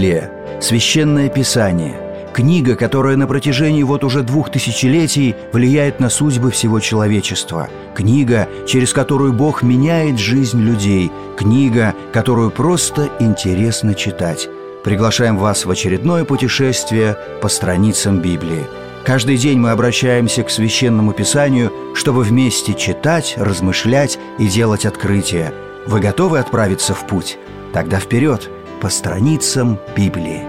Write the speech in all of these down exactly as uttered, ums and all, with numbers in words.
Библия – священное писание, книга, которая на протяжении вот уже двух тысячелетий влияет на судьбы всего человечества, книга, через которую Бог меняет жизнь людей, книга, которую просто интересно читать. Приглашаем вас в очередное путешествие по страницам Библии. Каждый день мы обращаемся к Священному Писанию, чтобы вместе читать, размышлять и делать открытия. Вы готовы отправиться в путь? Тогда вперед, по страницам Библии.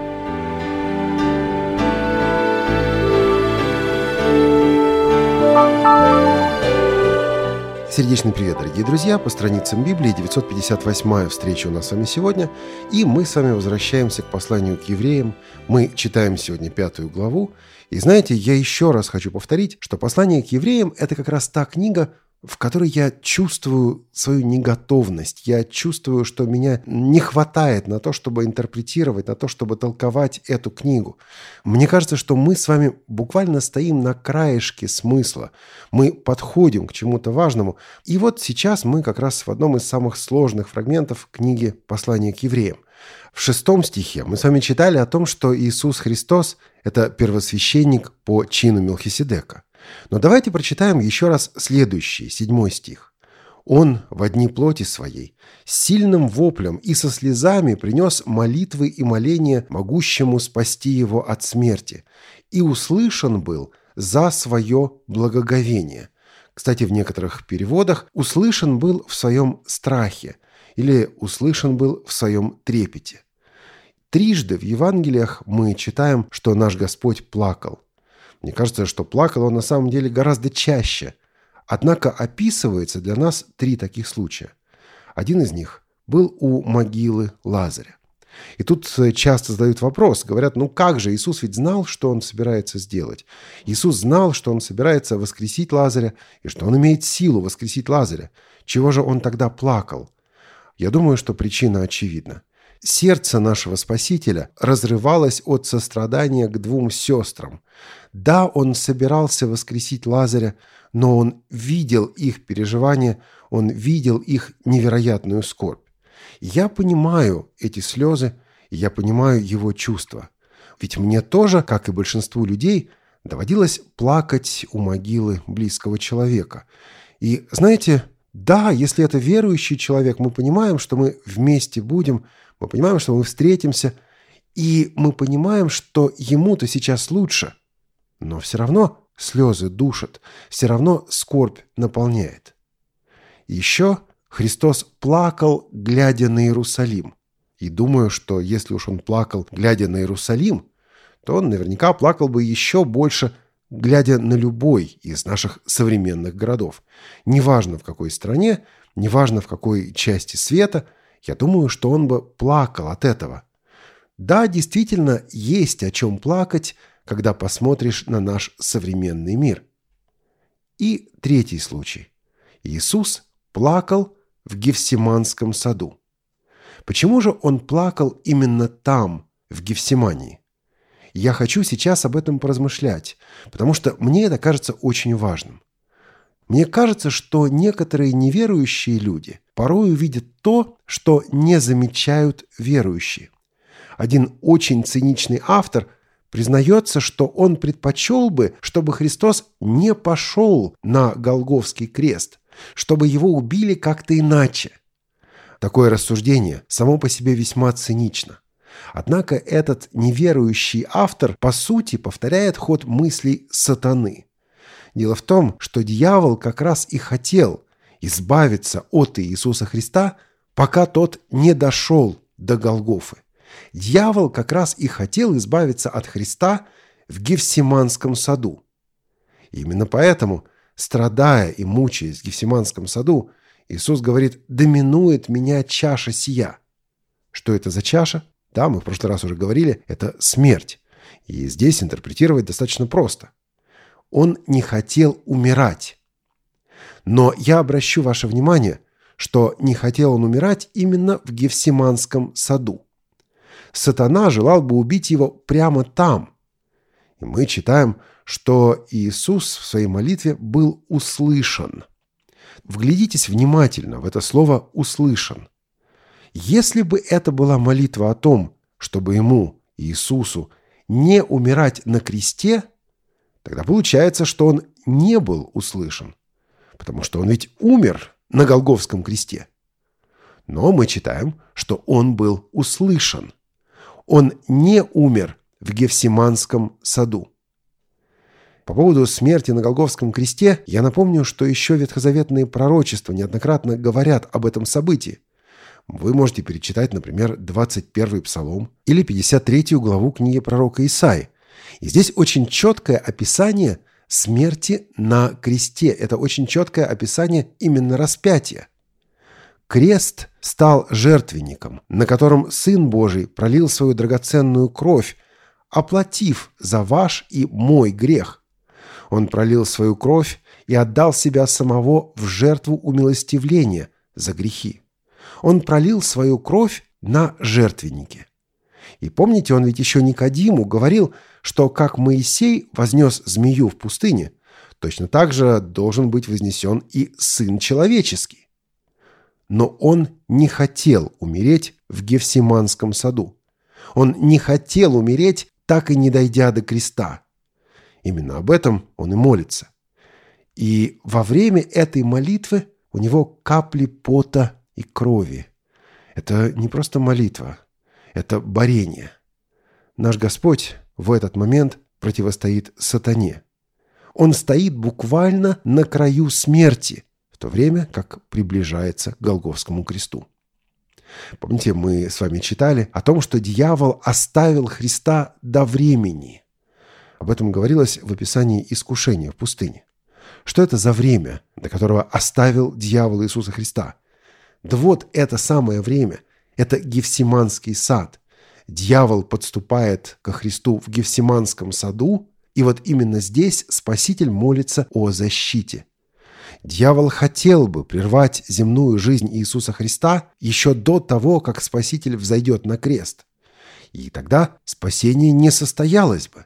Сердечный привет, дорогие друзья! По страницам Библии девятьсот пятьдесят восьмая встреча у нас с вами сегодня. И мы с вами возвращаемся к посланию к евреям. Мы читаем сегодня пятую главу. И знаете, я еще раз хочу повторить, что послание к евреям – это как раз та книга, в которой я чувствую свою неготовность. Я чувствую, что меня не хватает на то, чтобы интерпретировать, на то, чтобы толковать эту книгу. Мне кажется, что мы с вами буквально стоим на краешке смысла. Мы подходим к чему-то важному. И вот сейчас мы как раз в одном из самых сложных фрагментов книги «Послание к евреям». В шестом стихе мы с вами читали о том, что Иисус Христос – это первосвященник по чину Мелхиседека. Но давайте прочитаем еще раз следующий, седьмой стих. «Он во дни плоти своей с сильным воплем и со слезами принес молитвы и моления могущему спасти его от смерти, и услышан был за свое благоговение». Кстати, в некоторых переводах «услышан был в своем страхе» или «услышан был в своем трепете». Трижды в Евангелиях мы читаем, что наш Господь плакал. Мне кажется, что плакал он на самом деле гораздо чаще. Однако описывается для нас три таких случая. Один из них был у могилы Лазаря. И тут часто задают вопрос, говорят, ну как же, Иисус ведь знал, что он собирается сделать. Иисус знал, что он собирается воскресить Лазаря, и что он имеет силу воскресить Лазаря. Чего же он тогда плакал? Я думаю, что причина очевидна. Сердце нашего Спасителя разрывалось от сострадания к двум сестрам. Да, он собирался воскресить Лазаря, но он видел их переживания, он видел их невероятную скорбь. Я понимаю эти слезы, и я понимаю его чувства. Ведь мне тоже, как и большинству людей, доводилось плакать у могилы близкого человека. И знаете, да, если это верующий человек, мы понимаем, что мы вместе будем, мы понимаем, что мы встретимся, и мы понимаем, что ему-то сейчас лучше. Но все равно слезы душат, все равно скорбь наполняет. И еще Христос плакал, глядя на Иерусалим. И думаю, что если уж он плакал, глядя на Иерусалим, то он наверняка плакал бы еще больше, глядя на любой из наших современных городов. Неважно в какой стране, неважно в какой части света, я думаю, что он бы плакал от этого. Да, действительно, есть о чем плакать, когда посмотришь на наш современный мир. И третий случай. Иисус плакал в Гефсиманском саду. Почему же он плакал именно там, в Гефсимании? Я хочу сейчас об этом поразмышлять, потому что мне это кажется очень важным. Мне кажется, что некоторые неверующие люди порой видят то, что не замечают верующие. Один очень циничный автор признается, что он предпочел бы, чтобы Христос не пошел на Голгофский крест, чтобы его убили как-то иначе. Такое рассуждение само по себе весьма цинично. Однако этот неверующий автор, по сути, повторяет ход мыслей сатаны. Дело в том, что дьявол как раз и хотел избавиться от Иисуса Христа, пока тот не дошел до Голгофы. Дьявол как раз и хотел избавиться от Христа в Гефсиманском саду. И именно поэтому, страдая и мучаясь в Гефсиманском саду, Иисус говорит: «Доминует меня чаша сия». Что это за чаша? Да, мы в прошлый раз уже говорили, это смерть. И здесь интерпретировать достаточно просто. Он не хотел умирать. Но я обращу ваше внимание, что не хотел он умирать именно в Гефсиманском саду. Сатана желал бы убить его прямо там. И мы читаем, что Иисус в своей молитве был услышан. Вглядитесь внимательно в это слово «услышан». Если бы это была молитва о том, чтобы ему, Иисусу, не умирать на кресте, тогда получается, что он не был услышан, потому что он ведь умер на Голгофском кресте. Но мы читаем, что он был услышан. Он не умер в Гефсиманском саду. По поводу смерти на Голгофском кресте я напомню, что еще ветхозаветные пророчества неоднократно говорят об этом событии. Вы можете перечитать, например, двадцать первый Псалом или пятьдесят третью главу книги пророка Исаии. И здесь очень четкое описание смерти на кресте. Это очень четкое описание именно распятия. Крест стал жертвенником, на котором Сын Божий пролил свою драгоценную кровь, оплатив за ваш и мой грех. Он пролил свою кровь и отдал себя самого в жертву умилостивления за грехи. Он пролил свою кровь на жертвеннике. И помните, он ведь еще Никодиму говорил, что как Моисей вознес змею в пустыне, точно так же должен быть вознесен и Сын Человеческий. Но он не хотел умереть в Гефсиманском саду. Он не хотел умереть, так и не дойдя до креста. Именно об этом он и молится. И во время этой молитвы у него капли пота и крови. Это не просто молитва, это борение. Наш Господь в этот момент противостоит сатане. Он стоит буквально на краю смерти, в то время как приближается к Голгофскому кресту. Помните, мы с вами читали о том, что дьявол оставил Христа до времени. Об этом говорилось в описании искушения в пустыне. Что это за время, до которого оставил дьявол Иисуса Христа? Да вот это самое время, это Гефсиманский сад. Дьявол подступает ко Христу в Гефсиманском саду, и вот именно здесь Спаситель молится о защите. Дьявол хотел бы прервать земную жизнь Иисуса Христа еще до того, как Спаситель взойдет на крест. И тогда спасение не состоялось бы.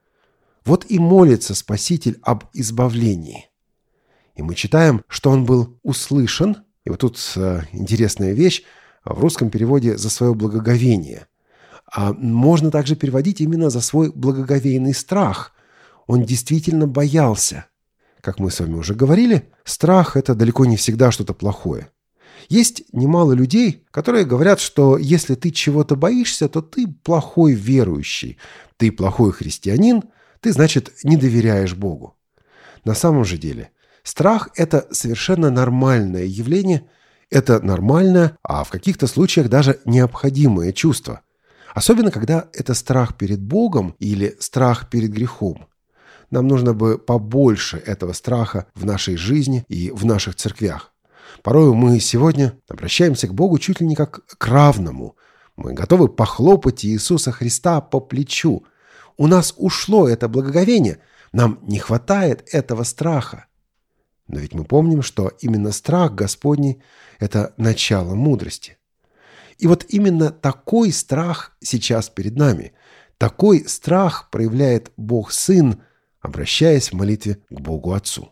Вот и молится Спаситель об избавлении. И мы читаем, что он был услышан. И вот тут э, интересная вещь в русском переводе «за свое благоговение». А можно также переводить именно «за свой благоговейный страх». Он действительно боялся. Как мы с вами уже говорили, страх – это далеко не всегда что-то плохое. Есть немало людей, которые говорят, что если ты чего-то боишься, то ты плохой верующий, ты плохой христианин, ты, значит, не доверяешь Богу. На самом же деле страх – это совершенно нормальное явление, это нормальное, а в каких-то случаях даже необходимое чувство. Особенно, когда это страх перед Богом или страх перед грехом. Нам нужно бы побольше этого страха в нашей жизни и в наших церквях. Порой мы сегодня обращаемся к Богу чуть ли не как к равному. Мы готовы похлопать Иисуса Христа по плечу. У нас ушло это благоговение, нам не хватает этого страха. Но ведь мы помним, что именно страх Господний – это начало мудрости. И вот именно такой страх сейчас перед нами. Такой страх проявляет Бог Сын, обращаясь в молитве к Богу Отцу.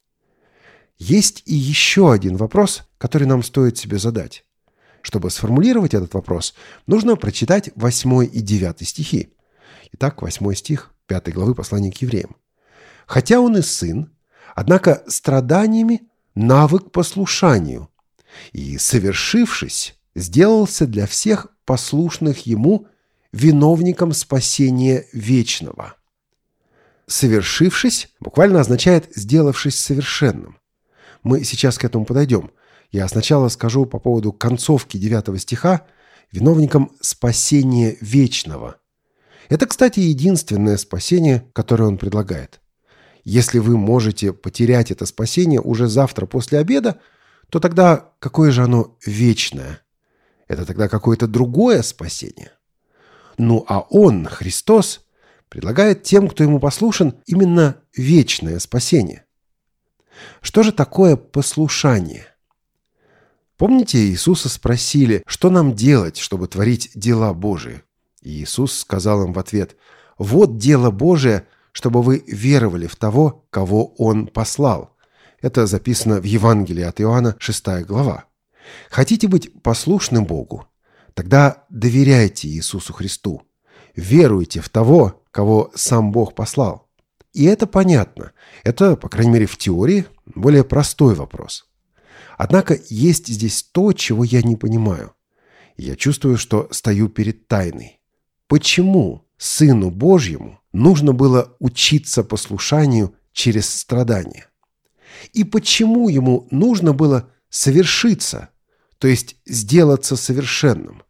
Есть и еще один вопрос, который нам стоит себе задать. Чтобы сформулировать этот вопрос, нужно прочитать восьмой и девятый стихи. Итак, восьмой стих пятой главы послания к евреям. «Хотя он и сын, однако страданиями навык послушанию, и, совершившись, сделался для всех послушных ему виновником спасения вечного». «Совершившись» буквально означает «сделавшись совершенным». Мы сейчас к этому подойдем. Я сначала скажу по поводу концовки девятого стиха «виновником спасения вечного». Это, кстати, единственное спасение, которое он предлагает. Если вы можете потерять это спасение уже завтра после обеда, то тогда какое же оно вечное? Это тогда какое-то другое спасение. Ну а он, Христос, предлагает тем, кто ему послушен, именно вечное спасение. Что же такое послушание? Помните, Иисуса спросили, что нам делать, чтобы творить дела Божии? И Иисус сказал им в ответ: «Вот дело Божие, чтобы вы веровали в того, кого Он послал». Это записано в Евангелии от Иоанна, шестая глава. Хотите быть послушны Богу? тогда доверяйте Иисусу Христу. Веруйте в того, кого сам Бог послал. И это понятно. Это, по крайней мере, в теории более простой вопрос. Однако есть здесь то, чего я не понимаю. Я чувствую, что стою перед тайной. Почему Сыну Божьему нужно было учиться послушанию через страдания? И почему ему нужно было совершиться, то есть сделаться совершенным?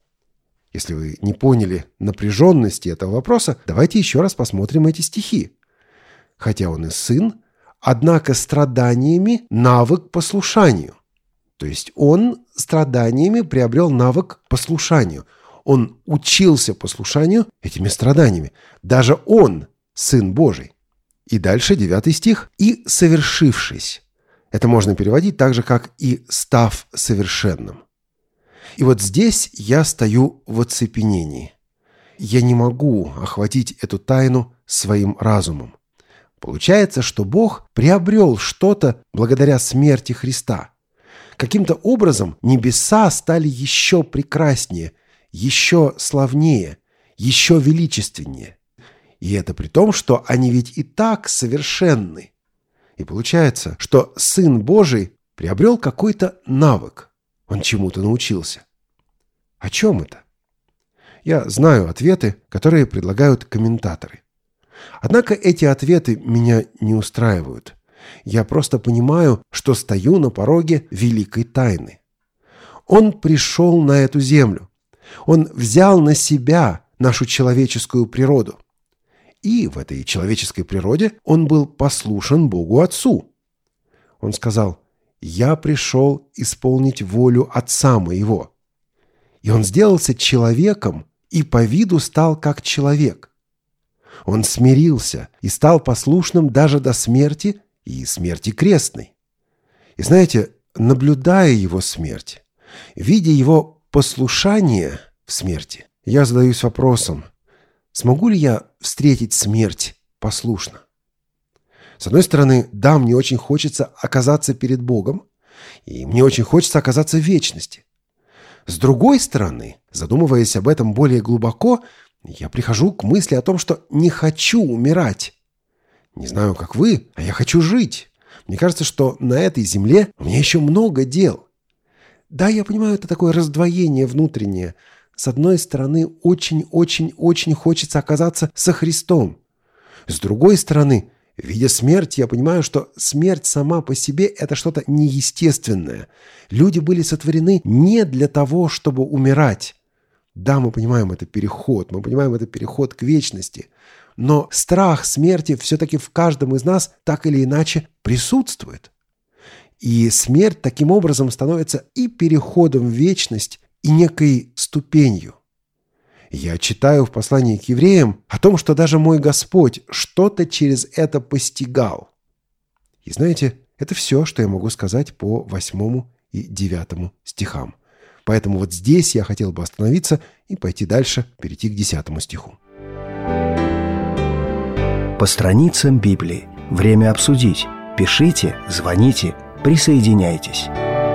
Если вы не поняли напряженности этого вопроса, давайте еще раз посмотрим эти стихи. Хотя он и сын, однако страданиями навык послушанию. То есть он страданиями приобрел навык послушанию. Он учился послушанию этими страданиями. Даже он сын Божий. И дальше девятый стих. «И совершившись». Это можно переводить так же, как «и став совершенным». И вот здесь я стою в оцепенении. Я не могу охватить эту тайну своим разумом. Получается, что Бог приобрел что-то благодаря смерти Христа. Каким-то образом небеса стали еще прекраснее, еще славнее, еще величественнее. И это при том, что они ведь и так совершенны. И получается, что Сын Божий приобрел какой-то навык. Он чему-то научился. О чем это? Я знаю ответы, которые предлагают комментаторы. Однако эти ответы меня не устраивают. Я просто понимаю, что стою на пороге великой тайны. Он пришел на эту землю. Он взял на себя нашу человеческую природу. И в этой человеческой природе он был послушен Богу Отцу. Он сказал: «Я пришел исполнить волю Отца моего». И он сделался человеком и по виду стал как человек. Он смирился и стал послушным даже до смерти и смерти крестной. И знаете, наблюдая его смерть, видя его послушание в смерти, я задаюсь вопросом: смогу ли я встретить смерть послушно? С одной стороны, да, мне очень хочется оказаться перед Богом, и мне очень хочется оказаться в вечности. С другой стороны, задумываясь об этом более глубоко, я прихожу к мысли о том, что не хочу умирать. Не знаю, как вы, а я хочу жить. Мне кажется, что на этой земле у меня еще много дел. Да, я понимаю, это такое раздвоение внутреннее. С одной стороны, очень-очень-очень хочется оказаться со Христом. С другой стороны, видя смерть, я понимаю, что смерть сама по себе – это что-то неестественное. Люди были сотворены не для того, чтобы умирать. Да, мы понимаем, это переход, мы понимаем, это переход к вечности. Но страх смерти все-таки в каждом из нас так или иначе присутствует. И смерть таким образом становится и переходом в вечность, и некой ступенью. Я читаю в послании к евреям о том, что даже мой Господь что-то через это постигал. И знаете, это все, что я могу сказать по восьмому и девятому стихам. Поэтому вот здесь я хотел бы остановиться и пойти дальше, перейти к десятому стиху. По страницам Библии. Время обсудить. Пишите, звоните, присоединяйтесь.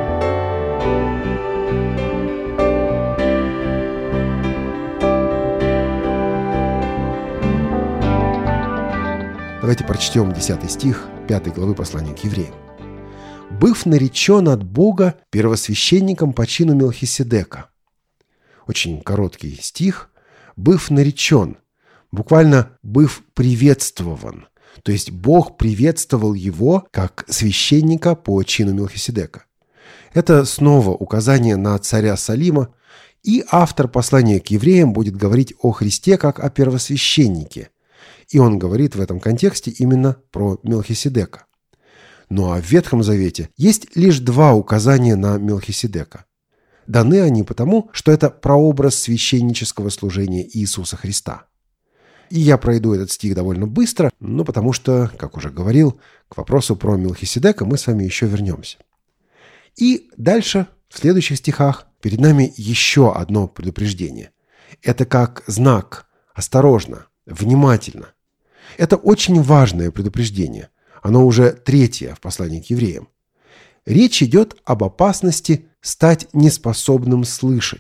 Давайте прочтем десятый стих пятой главы послания к евреям. «Быв наречен от Бога первосвященником по чину Мелхиседека». Очень короткий стих. «Быв наречен», буквально «быв приветствован». То есть Бог приветствовал его как священника по чину Мелхиседека. Это снова указание на царя Салима, и автор послания к евреям будет говорить о Христе как о первосвященнике. И он говорит в этом контексте именно про Мелхиседека. Ну а в Ветхом Завете есть лишь два указания на Мелхиседека. Даны они потому, что это прообраз священнического служения Иисуса Христа. И я пройду этот стих довольно быстро, ну потому что, как уже говорил, к вопросу про Мелхиседека мы с вами еще вернемся. И дальше, в следующих стихах, перед нами еще одно предупреждение. Это как знак: осторожно, внимательно. Это очень важное предупреждение. Оно уже третье в послании к евреям. Речь идет об опасности стать неспособным слышать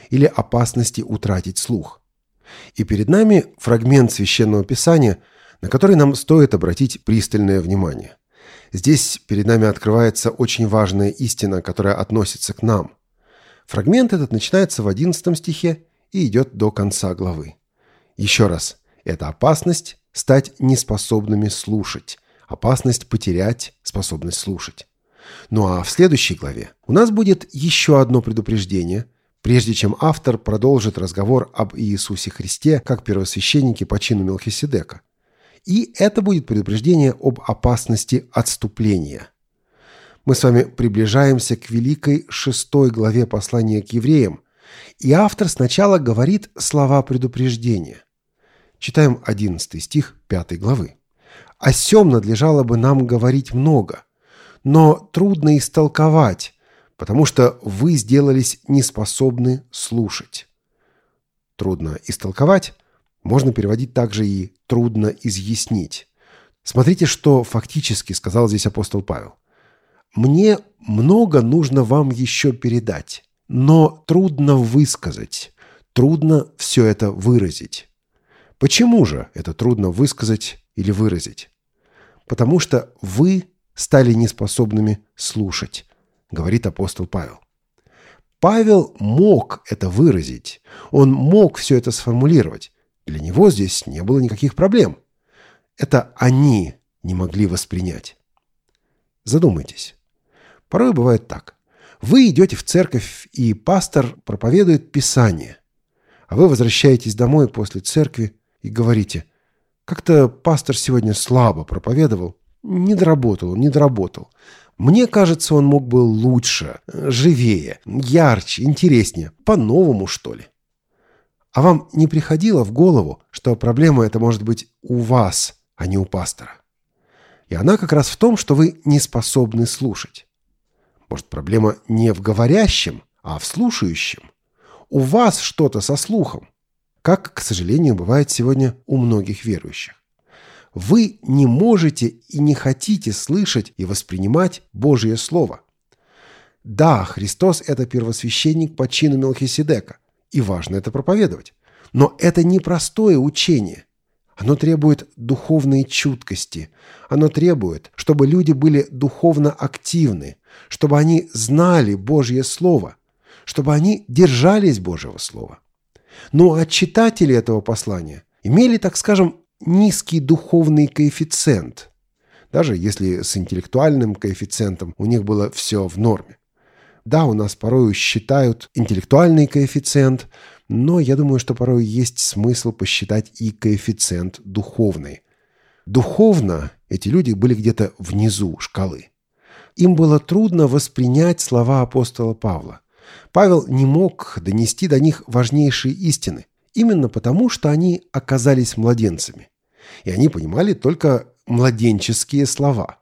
или опасности утратить слух. И перед нами фрагмент Священного Писания, на который нам стоит обратить пристальное внимание. Здесь перед нами открывается очень важная истина, которая относится к нам. Фрагмент этот начинается в одиннадцатом стихе и идет до конца главы. Еще раз, это опасность стать неспособными слушать, опасность потерять способность слушать. Ну а в следующей главе у нас будет еще одно предупреждение, прежде чем автор продолжит разговор об Иисусе Христе как первосвященнике по чину Мелхиседека. И это будет предупреждение об опасности отступления. Мы с вами приближаемся к великой шестой главе послания к евреям, и автор сначала говорит слова предупреждения. Читаем одиннадцатый стих пятой главы. «О сем надлежало бы нам говорить много, но трудно истолковать, потому что вы сделались неспособны слушать». Трудно истолковать можно переводить также и трудно изъяснить. Смотрите, что фактически сказал здесь апостол Павел. «Мне много нужно вам еще передать, но трудно высказать, трудно все это выразить». Почему же это трудно высказать или выразить? Потому что вы стали неспособными слушать, говорит апостол Павел. Павел мог это выразить, он мог все это сформулировать. Для него здесь не было никаких проблем. Это они не могли воспринять. Задумайтесь. Порой бывает так. Вы идете в церковь, и пастор проповедует Писание, а вы возвращаетесь домой после церкви и говорите: «Как-то пастор сегодня слабо проповедовал, не доработал, не доработал. Мне кажется, он мог бы лучше, живее, ярче, интереснее, по-новому, что ли». А вам не приходило в голову, что проблема эта может быть у вас, а не у пастора? И она как раз в том, что вы не способны слушать. Может, проблема не в говорящем, а в слушающем? У вас что-то со слухом, как, к сожалению, бывает сегодня у многих верующих. Вы не можете и не хотите слышать и воспринимать Божье Слово. Да, Христос – это первосвященник по чину Мелхиседека, и важно это проповедовать. Но это непростое учение. Оно требует духовной чуткости. Оно требует, чтобы люди были духовно активны, чтобы они знали Божье Слово, чтобы они держались Божьего Слова. Ну а читатели этого послания имели, так скажем, низкий духовный коэффициент, даже если с интеллектуальным коэффициентом у них было все в норме. Да, у нас порой считают интеллектуальный коэффициент, но я думаю, что порой есть смысл посчитать и коэффициент духовный. Духовно эти люди были где-то внизу шкалы. Им было трудно воспринять слова апостола Павла. Павел не мог донести до них важнейшие истины, именно потому, что они оказались младенцами. И они понимали только младенческие слова.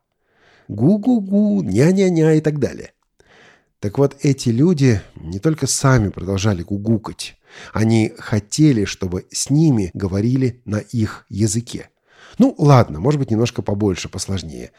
Гу-гу-гу, ня-ня-ня и так далее. Так вот, эти люди не только сами продолжали гугукать, они хотели, чтобы с ними говорили на их языке. Ну, ладно, может быть, немножко побольше, посложнее.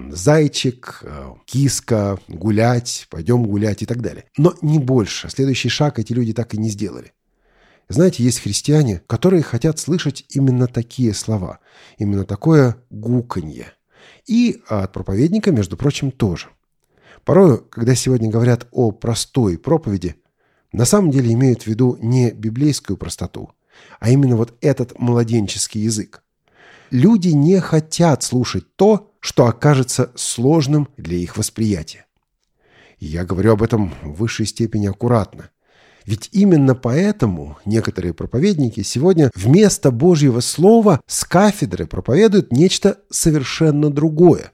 Зайчик, киска, гулять, пойдем гулять и так далее. Но не больше. Следующий шаг эти люди так и не сделали. Знаете, есть христиане, которые хотят слышать именно такие слова, именно такое гуканье. И от проповедника, между прочим, тоже. Порой, когда сегодня говорят о простой проповеди, на самом деле имеют в виду не библейскую простоту, а именно вот этот младенческий язык. Люди не хотят слушать то, что окажется сложным для их восприятия. И я говорю об этом в высшей степени аккуратно. Ведь именно поэтому некоторые проповедники сегодня вместо Божьего Слова с кафедры проповедуют нечто совершенно другое.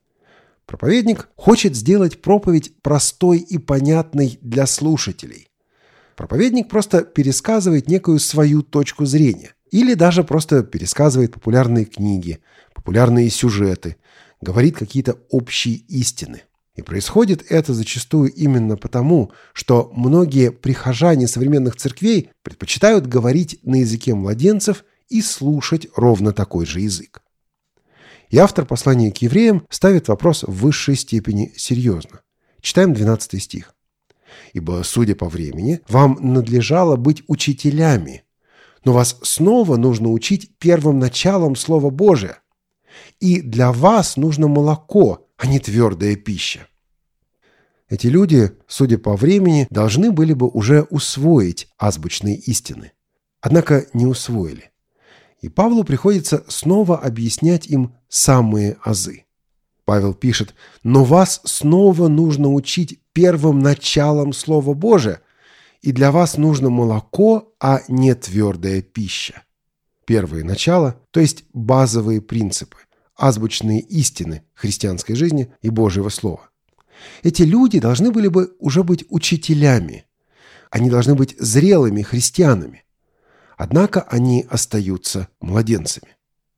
Проповедник хочет сделать проповедь простой и понятной для слушателей. Проповедник просто пересказывает некую свою точку зрения. Или даже просто пересказывает популярные книги, популярные сюжеты, говорит какие-то общие истины. И происходит это зачастую именно потому, что многие прихожане современных церквей предпочитают говорить на языке младенцев и слушать ровно такой же язык. И автор послания к евреям ставит вопрос в высшей степени серьезно. Читаем двенадцатый стих. Ибо, судя по времени, вам надлежало быть учителями, но вас снова нужно учить первым началом Слова Божия. И для вас нужно молоко, а не твердая пища. Эти люди, судя по времени, должны были бы уже усвоить азбучные истины. Однако не усвоили. И Павлу приходится снова объяснять им самые азы. Павел пишет: «Но вас снова нужно учить первым началом Слова Божия, и для вас нужно молоко, а не твердая пища». Первые начала, то есть базовые принципы, азбучные истины христианской жизни и Божьего Слова. Эти люди должны были бы уже быть учителями. Они должны быть зрелыми христианами. Однако они остаются младенцами.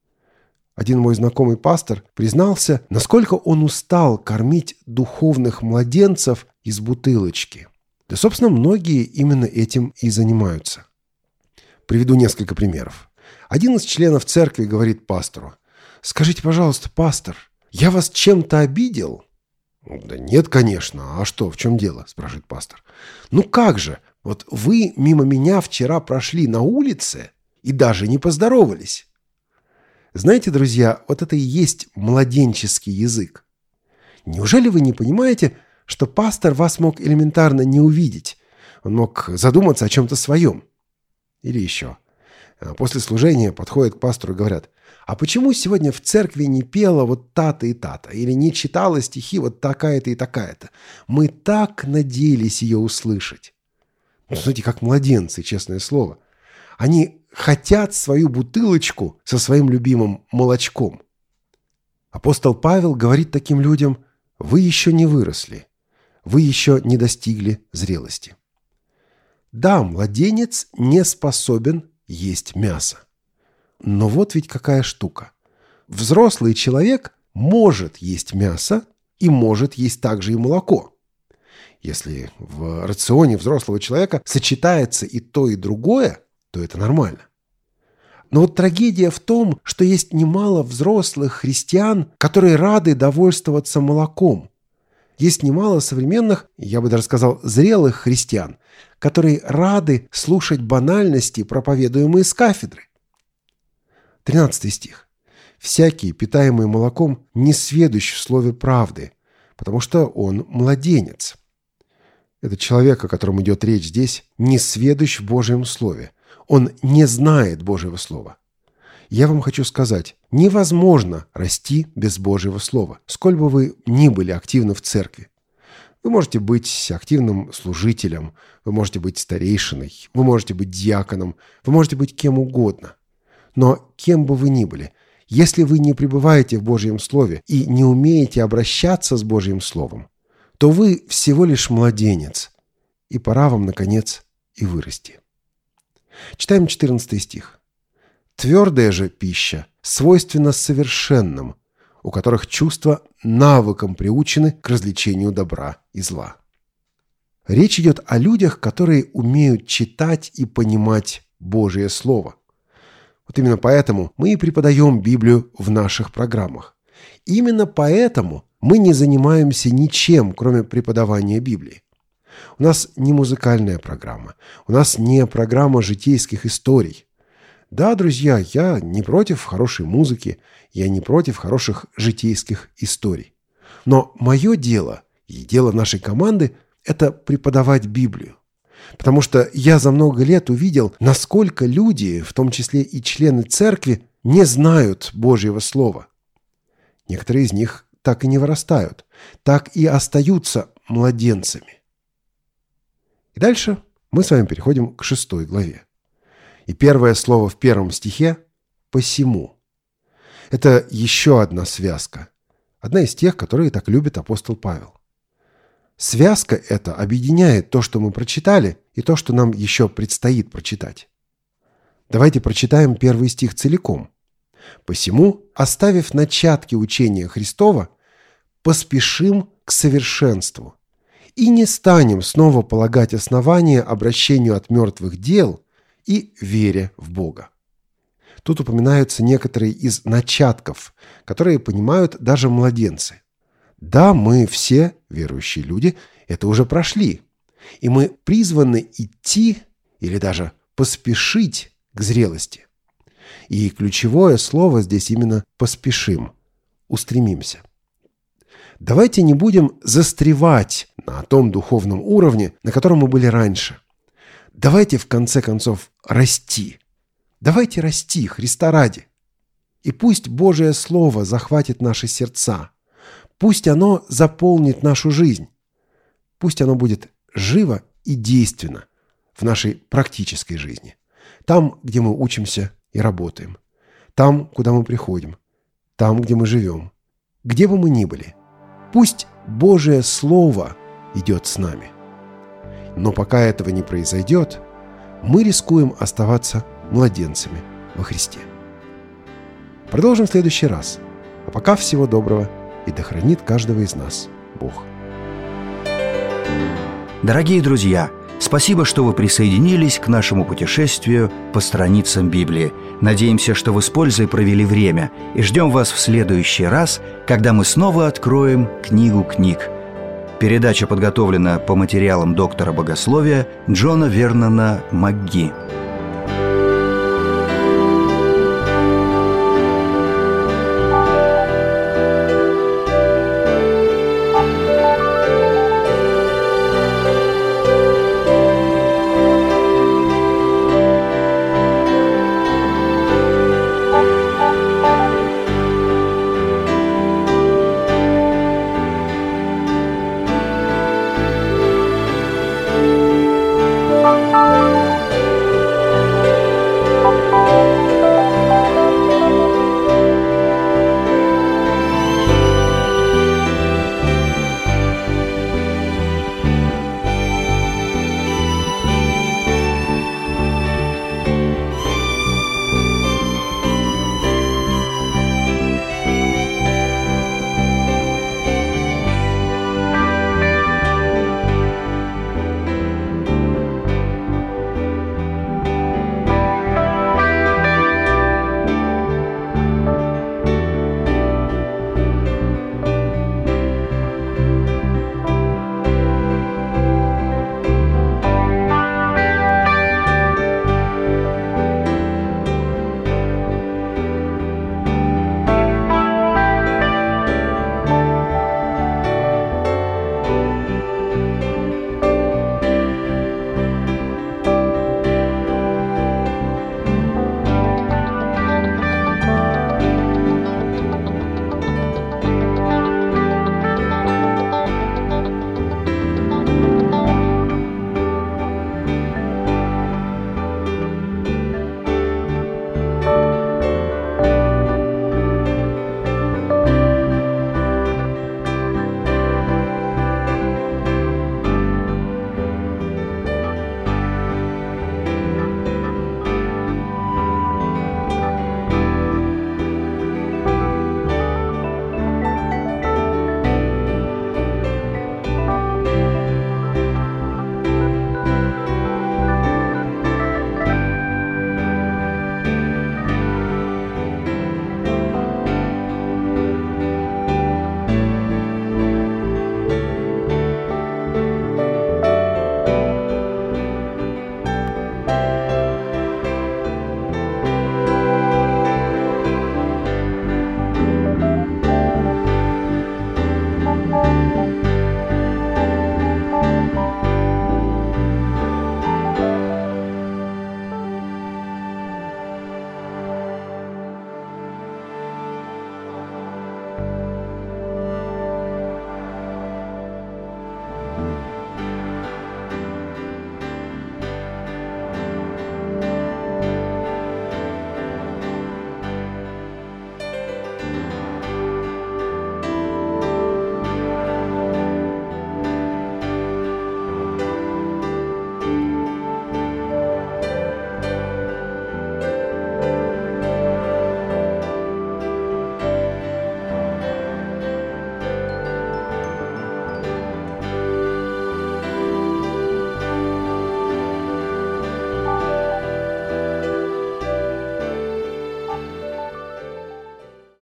Один мой знакомый пастор признался, насколько он устал кормить духовных младенцев из бутылочки. Да, собственно, многие именно этим и занимаются. Приведу несколько примеров. Один из членов церкви говорит пастору: «Скажите, пожалуйста, пастор, я вас чем-то обидел?» «Да нет, конечно. А что, в чем дело?» – спрашивает пастор. «Ну как же? Вот вы мимо меня вчера прошли на улице и даже не поздоровались». Знаете, друзья, вот это и есть младенческий язык. Неужели вы не понимаете, что пастор вас мог элементарно не увидеть? Он мог задуматься о чем-то своем. Или еще. После служения подходят к пастору и говорят: «А почему сегодня в церкви не пела вот та-то и та-то? Или не читала стихи вот такая-то и такая-то? Мы так надеялись ее услышать». Ну, знаете, как младенцы, честное слово. Они хотят свою бутылочку со своим любимым молочком. Апостол Павел говорит таким людям: «Вы еще не выросли, вы еще не достигли зрелости». Да, младенец не способен есть мясо. Но вот ведь какая штука. Взрослый человек может есть мясо и может есть также и молоко. Если в рационе взрослого человека сочетается и то, и другое, то это нормально. Но вот трагедия в том, что есть немало взрослых христиан, которые рады довольствоваться молоком. Есть немало современных, я бы даже сказал, зрелых христиан, которые рады слушать банальности, проповедуемые с кафедры. тринадцатый стих. «Всякий, питаемый молоком, не сведущ в слове правды, потому что он младенец». Это человек, о котором идет речь здесь, не сведущ в Божьем Слове. Он не знает Божьего Слова. Я вам хочу сказать, невозможно расти без Божьего Слова, сколь бы вы ни были активны в церкви. Вы можете быть активным служителем, вы можете быть старейшиной, вы можете быть диаконом, вы можете быть кем угодно. Но кем бы вы ни были, если вы не пребываете в Божьем Слове и не умеете обращаться с Божьим Словом, то вы всего лишь младенец, и пора вам, наконец, и вырасти. Читаем четырнадцатый стих. «Твердая же пища свойственна совершенным, у которых чувства навыком приучены к развлечению добра и зла». Речь идет о людях, которые умеют читать и понимать Божие Слово. Вот именно поэтому мы и преподаем Библию в наших программах. Именно поэтому мы не занимаемся ничем, кроме преподавания Библии. У нас не музыкальная программа, у нас не программа житейских историй. Да, друзья, я не против хорошей музыки, я не против хороших житейских историй. Но мое дело и дело нашей команды – это преподавать Библию. Потому что я за много лет увидел, насколько люди, в том числе и члены церкви, не знают Божьего Слова. Некоторые из них так и не вырастают, так и остаются младенцами. И дальше мы с вами переходим к шестой главе. И первое слово в первом стихе – «посему». Это еще одна связка, одна из тех, которые так любит апостол Павел. Связка эта объединяет то, что мы прочитали, и то, что нам еще предстоит прочитать. Давайте прочитаем первый стих целиком. «Посему, оставив начатки учения Христова, поспешим к совершенству и не станем снова полагать основания обращению от мертвых дел и вере в Бога». Тут упоминаются некоторые из начатков, которые понимают даже младенцы. Да, мы все, верующие люди, это уже прошли. И мы призваны идти или даже поспешить к зрелости. И ключевое слово здесь именно «поспешим», «устремимся». Давайте не будем застревать на том духовном уровне, на котором мы были раньше. Давайте, в конце концов, расти. Давайте расти Христа ради. И пусть Божие Слово захватит наши сердца. Пусть оно заполнит нашу жизнь. Пусть оно будет живо и действенно в нашей практической жизни. Там, где мы учимся и работаем. Там, куда мы приходим. Там, где мы живем. Где бы мы ни были. Пусть Божие Слово идет с нами. Но пока этого не произойдет, мы рискуем оставаться младенцами во Христе. Продолжим в следующий раз. А пока всего доброго, и да хранит каждого из нас Бог. Дорогие друзья, спасибо, что вы присоединились к нашему путешествию по страницам Библии. Надеемся, что вы с пользой провели время, и ждем вас в следующий раз, когда мы снова откроем книгу книг. Передача подготовлена по материалам доктора богословия Джона Вернона МакГи.